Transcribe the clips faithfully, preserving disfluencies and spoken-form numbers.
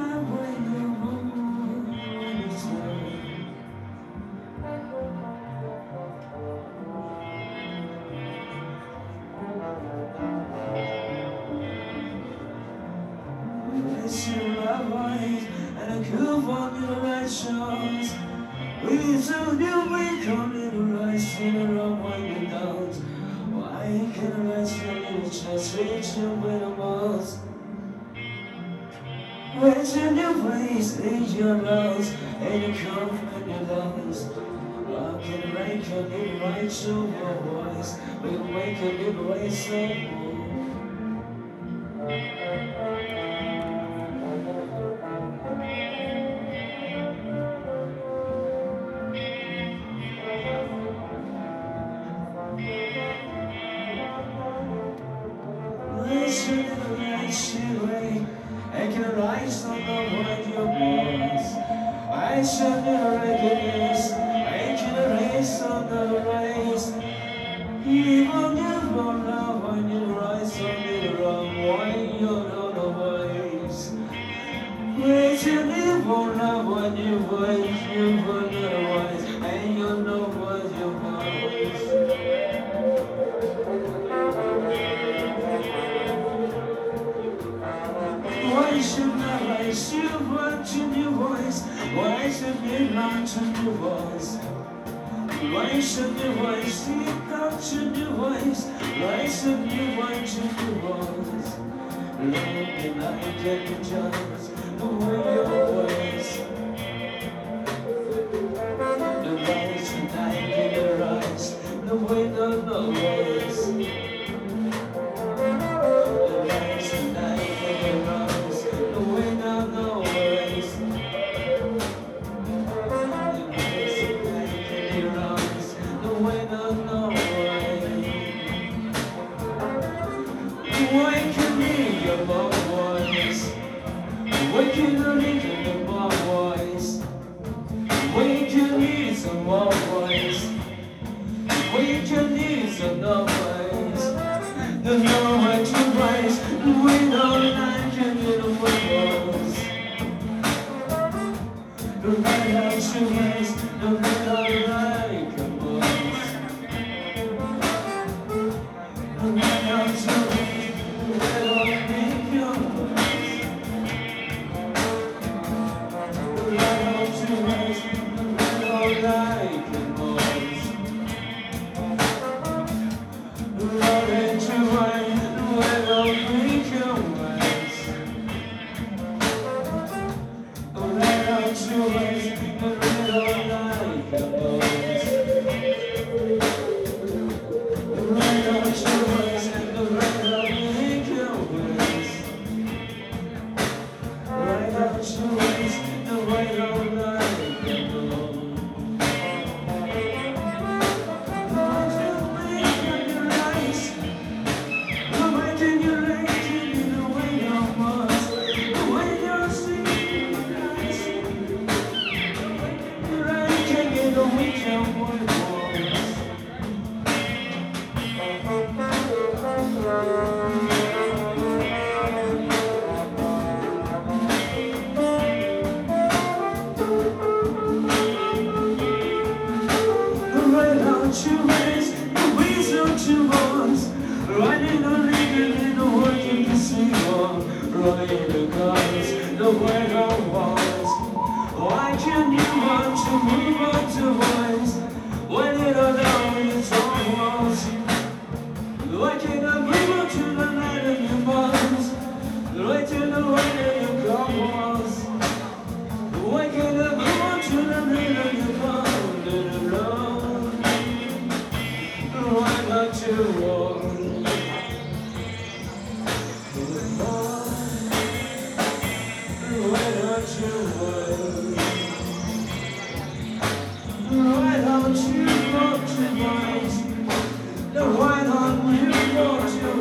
Why don't you go to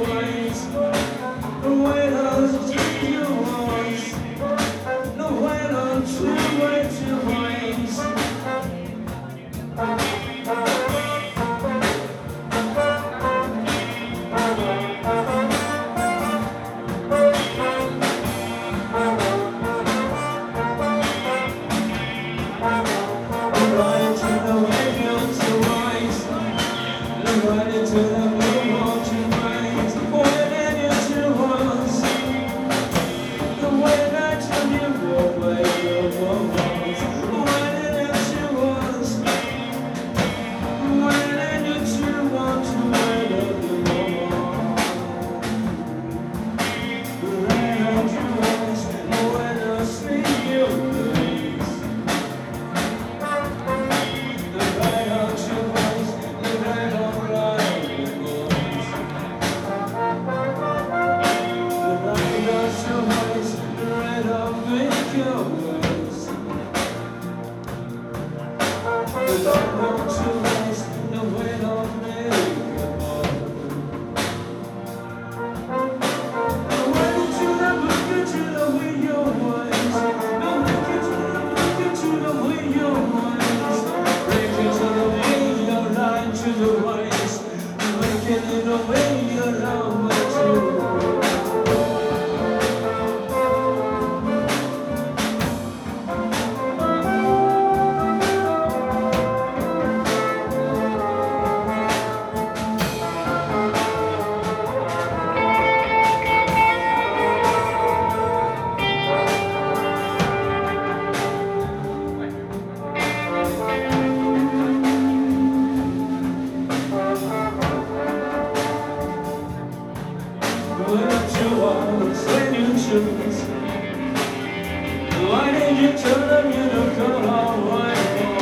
Why did you turn them unicorn away?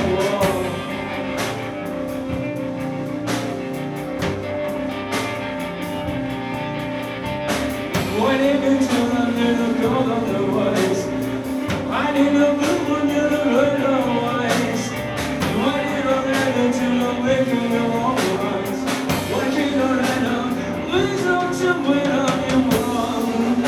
Why did you turn them unicorn on the ways? Why did you blue when you look right always? Why did you let it to the making of all the eyes? Why can't you let them? Please don't you wait on your mom.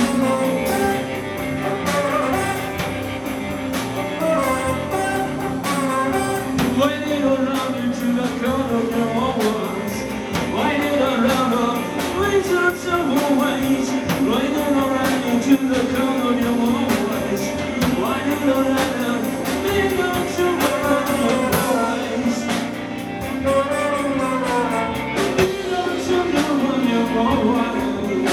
Why did I run into the corner of your own ones? Why did I run up? Please don't you wait. Why did I run into the corner of your own ways? Why did I let them? Please don't you wait on your ways. Please don't you go on your own ways.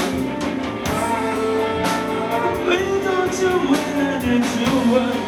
Please don't you wait on your ways.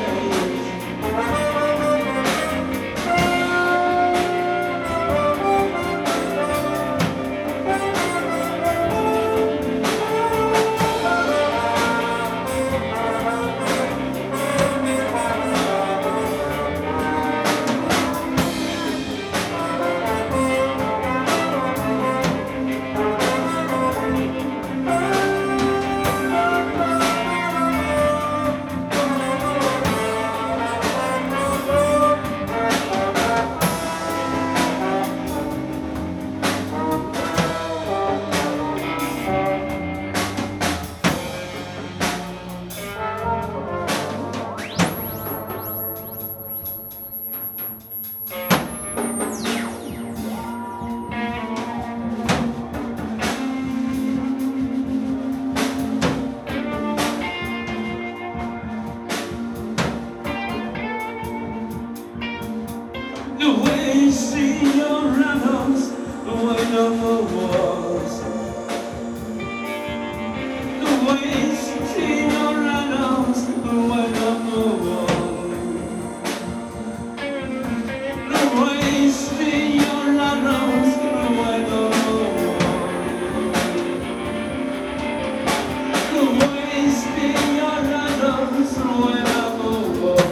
The way you see your runners, the way on the walls. The way you see your runners, the way on the walls. The way you see your runners, the way on the walls. The way you see your runners, the way on the walls.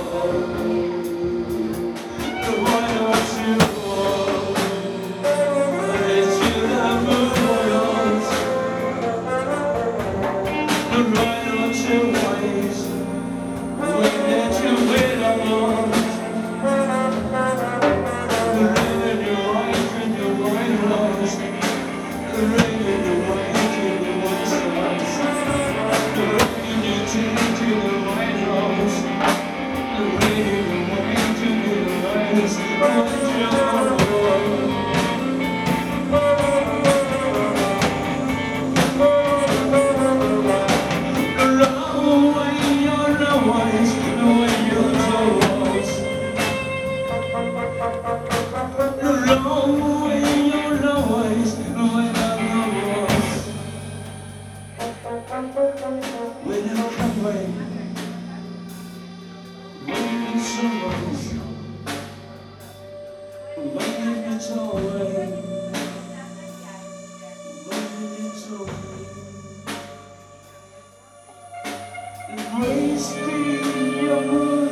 Grace be your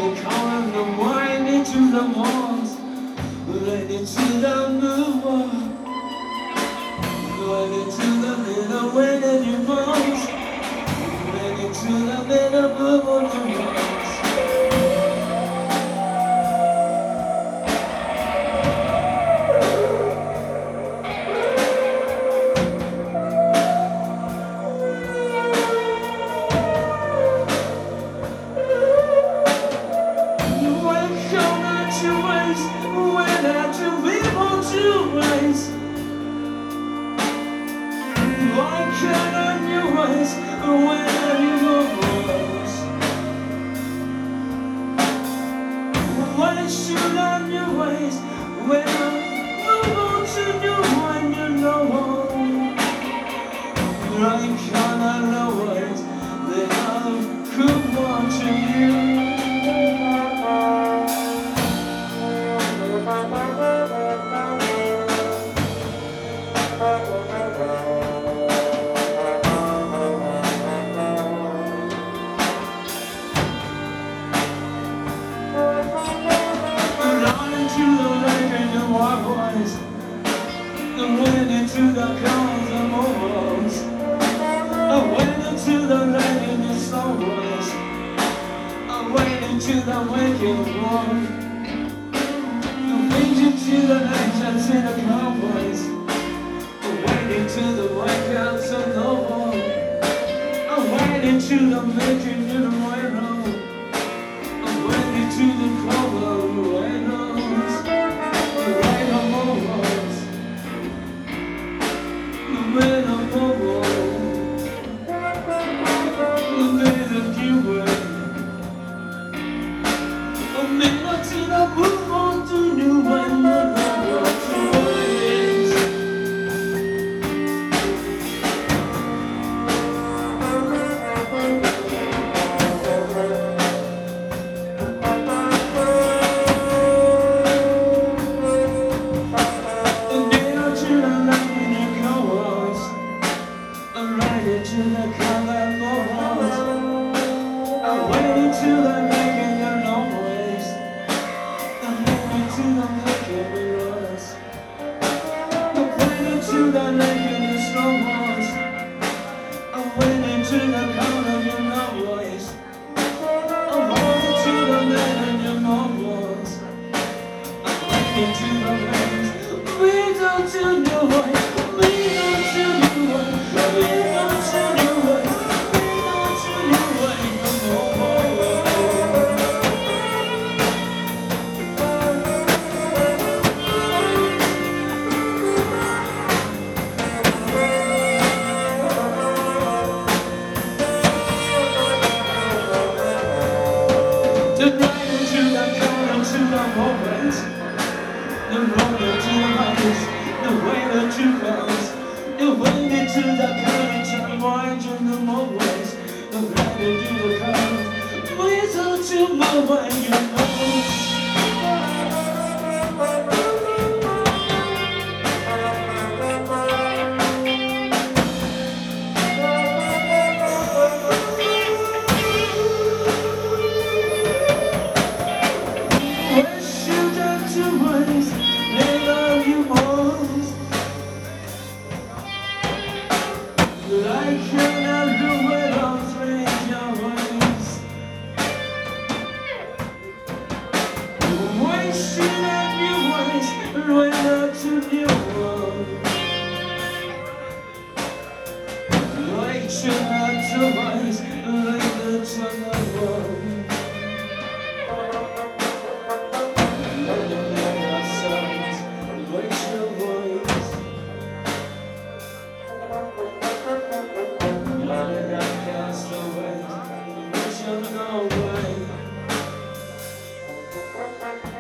they calling the wine into the walls, right into the blue wall, right into the little wind in your bones, right into the little blue on your walls. To the waking warm, the raging to the night shots in the cowboys, waiting to the white house of the wall, I'm waiting to the making in the white road, I'm waiting to the cover of the white nose, the white of mobiles, the red of mobiles, the red of Cuba. Move on to new and the ways. And down to the light in your covers, I'm riding to the color morals, I'm waiting to the night in your long ways. To the naked mirrors, I'm waiting to the naked and strong ones, I'm waiting to the count of your no voice, I'm waiting to the man and your mom voice, I'm waiting to the rains. We don't do new voice, we don't do new voice, we don't do new voice, we don't do new voice no more. The road to the mountains, the way that you cross, the way into the courage and wine in the motorways, the way to do the cars, please don't you move away your nose. I cannot do it all strange your ways. Wasting on your ways, right up to your world. Wasting on your ways, right up to the world. Letting ourselves waste your voice. Letting our cast away, we shall go away.